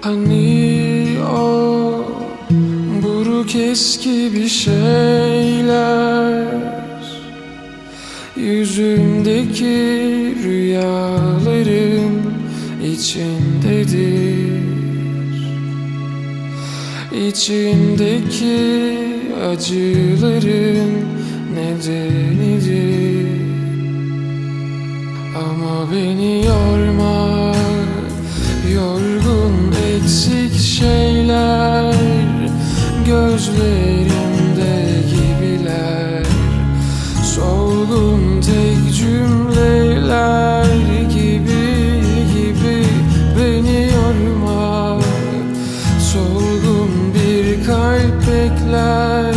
Hani o buruk eski bir şeyler yüzümdeki rüyaların içindedir. İçimdeki acıların nedenidir. Ama beni yorma, yorgun eksik şeyler gözlerimde gibiler. Solgun tek cümleler gibi beni yorma. Solgun bir kalp bekler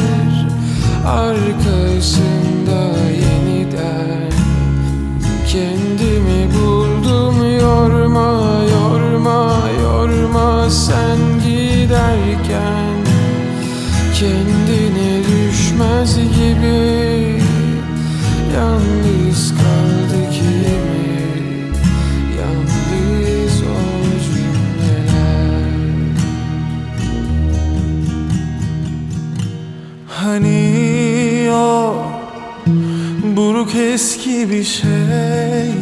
arkasında yeniden. Kendimi buldum, yorma, yorma, yorma sen giderken. Kendine düşmez gibi yalnız kaldık yine, yalnız o cümleler. Hani o buruk eski bir şeyler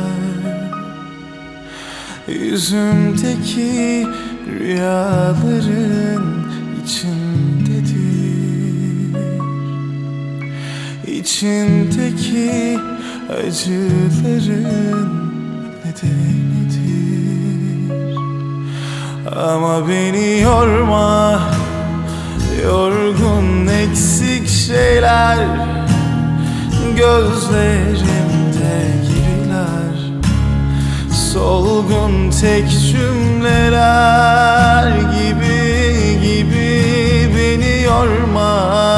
yüzümdeki rüyaların içindedir. İçindeki acıların nedenidir. Ama beni yorma, yorgun eksik şeyler gözlerimde gibiler. Solgun tek cümleler gibi beni yorma.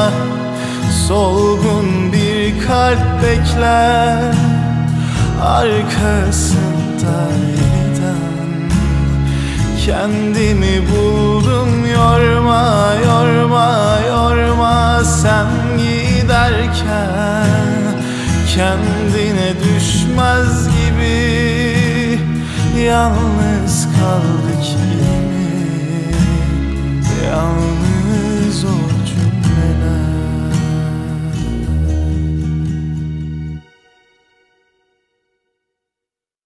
Solgun bir kalp bekler arkasında yeniden. Kendimi buldum, yorma, yorma, yorma sen giderken. Kendine düşmez gibi yalnız kaldık yine, yalnız o